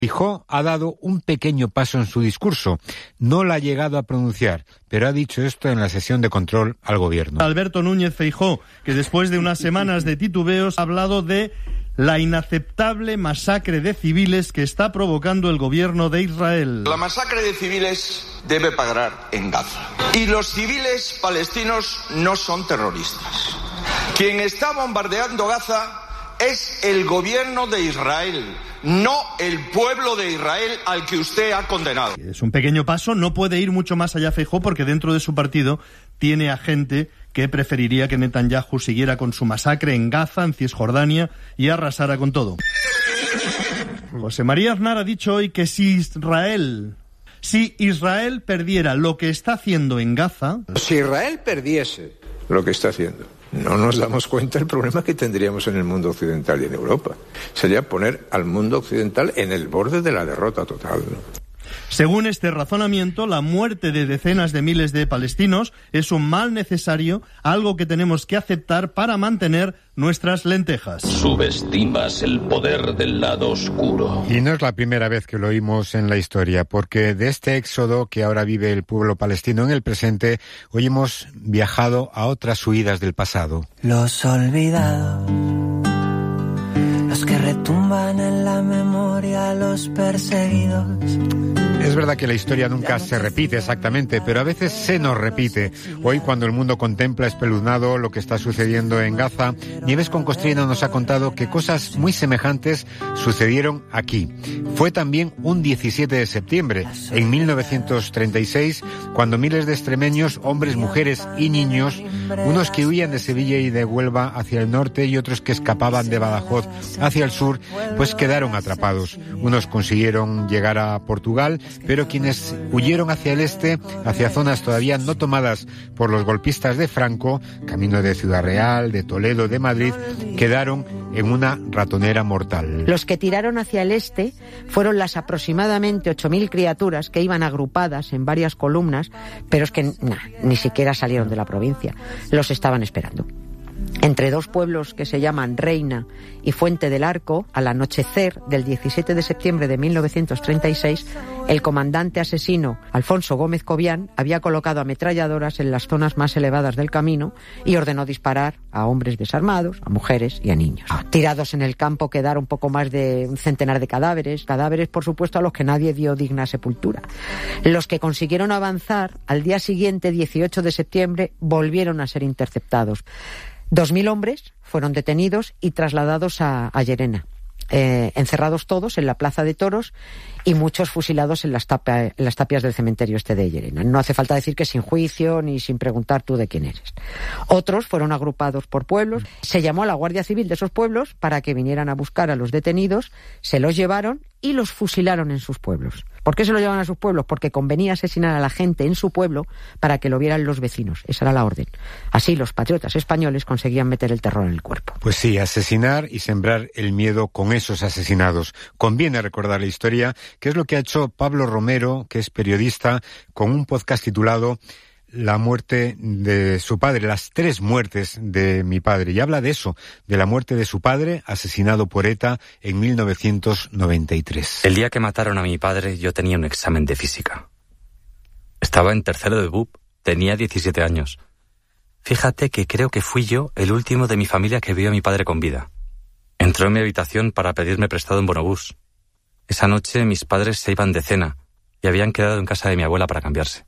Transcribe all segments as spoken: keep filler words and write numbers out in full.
Feijóo ha dado un pequeño paso en su discurso. No lo ha llegado a pronunciar, pero ha dicho esto en la sesión de control al gobierno. Alberto Núñez Feijóo, que después de unas semanas de titubeos ha hablado de la inaceptable masacre de civiles que está provocando el gobierno de Israel. La masacre de civiles debe parar en Gaza. Y los civiles palestinos no son terroristas. Quien está bombardeando Gaza es el gobierno de Israel, no el pueblo de Israel al que usted ha condenado. Es un pequeño paso, no puede ir mucho más allá Feijóo porque dentro de su partido tiene a gente que preferiría que Netanyahu siguiera con su masacre en Gaza, en Cisjordania, y arrasara con todo. José María Aznar ha dicho hoy que si Israel, si Israel perdiera lo que está haciendo en Gaza... Si Israel perdiese lo que está haciendo, no nos damos cuenta del problema que tendríamos en el mundo occidental y en Europa. Sería poner al mundo occidental en el borde de la derrota total, ¿no? Según este razonamiento, la muerte de decenas de miles de palestinos es un mal necesario, algo que tenemos que aceptar para mantener nuestras lentejas. Subestimas el poder del lado oscuro. Y no es la primera vez que lo oímos en la historia, porque de este éxodo que ahora vive el pueblo palestino en el presente, hoy hemos viajado a otras huidas del pasado. Los olvidados, los que retumban en la memoria, los perseguidos. Es verdad que la historia nunca se repite exactamente, pero a veces se nos repite. Hoy, cuando el mundo contempla espeluznado lo que está sucediendo en Gaza, Nieves con Costrina nos ha contado que cosas muy semejantes sucedieron aquí. Fue también un diecisiete de septiembre, en mil novecientos treinta y seis, cuando miles de extremeños, hombres, mujeres y niños, unos que huían de Sevilla y de Huelva hacia el norte y otros que escapaban de Badajoz hacia el sur, pues quedaron atrapados. Unos consiguieron llegar a Portugal, pero quienes huyeron hacia el este, hacia zonas todavía no tomadas por los golpistas de Franco, camino de Ciudad Real, de Toledo, de Madrid, quedaron en una ratonera mortal. Los que tiraron hacia el este fueron las aproximadamente ocho mil criaturas que iban agrupadas en varias columnas, pero es que nah, ni siquiera salieron de la provincia, los estaban esperando. Entre dos pueblos que se llaman Reina y Fuente del Arco, al anochecer del diecisiete de septiembre de mil novecientos treinta y seis, el comandante asesino Alfonso Gómez Cobián había colocado ametralladoras en las zonas más elevadas del camino y ordenó disparar a hombres desarmados, a mujeres y a niños. Tirados en el campo quedaron poco más de un centenar de cadáveres, cadáveres por supuesto a los que nadie dio digna sepultura. Los que consiguieron avanzar, al día siguiente, dieciocho de septiembre, volvieron a ser interceptados. Dos mil hombres fueron detenidos y trasladados a, a Llerena, eh, encerrados todos en la Plaza de Toros y muchos fusilados en las, tapa, en las tapias del cementerio este de Llerena. No hace falta decir que sin juicio ni sin preguntar tú de quién eres. Otros fueron agrupados por pueblos. Se llamó a la Guardia Civil de esos pueblos para que vinieran a buscar a los detenidos, se los llevaron y los fusilaron en sus pueblos. ¿Por qué se lo llevan a sus pueblos? Porque convenía asesinar a la gente en su pueblo para que lo vieran los vecinos. Esa era la orden. Así los patriotas españoles conseguían meter el terror en el cuerpo. Pues sí, asesinar y sembrar el miedo con esos asesinados. Conviene recordar la historia, que es lo que ha hecho Pablo Romero, que es periodista, con un podcast titulado La muerte de su padre, las tres muertes de mi padre. Y habla de eso, de la muerte de su padre, asesinado por ETA en mil novecientos noventa y tres. El día que mataron a mi padre, yo tenía un examen de física. Estaba en tercero de B U P, tenía diecisiete años. Fíjate que creo que fui yo el último de mi familia que vio a mi padre con vida. Entró en mi habitación para pedirme prestado un bonobús. Esa noche mis padres se iban de cena y habían quedado en casa de mi abuela para cambiarse.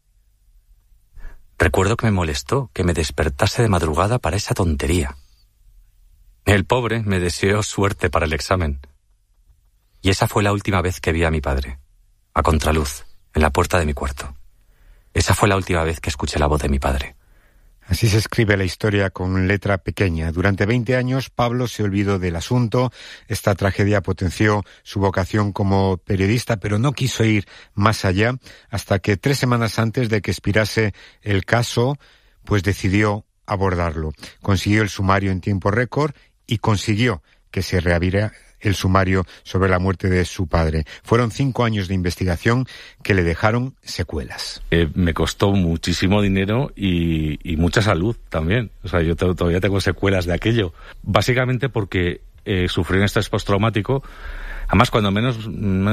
Recuerdo que me molestó que me despertase de madrugada para esa tontería. El pobre me deseó suerte para el examen. Y esa fue la última vez que vi a mi padre, a contraluz, en la puerta de mi cuarto. Esa fue la última vez que escuché la voz de mi padre. Así se escribe la historia con letra pequeña. Durante veinte años Pablo se olvidó del asunto. Esta tragedia potenció su vocación como periodista, pero no quiso ir más allá hasta que tres semanas antes de que expirase el caso, pues decidió abordarlo. Consiguió el sumario en tiempo récord y consiguió que se reabriera el sumario sobre la muerte de su padre. Fueron cinco años de investigación que le dejaron secuelas. Eh, me costó muchísimo dinero y, y mucha salud también. O sea, yo t- todavía tengo secuelas de aquello. Básicamente porque eh, sufrí un estrés postraumático Además, cuando menos